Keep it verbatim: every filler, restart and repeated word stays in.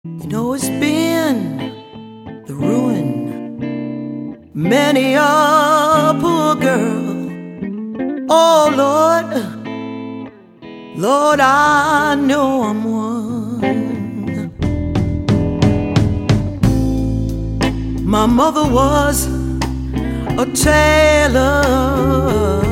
You know it's been the ruin, many a poor girl. Oh Lord, Lord, I know I'm one. My mother was a tailor,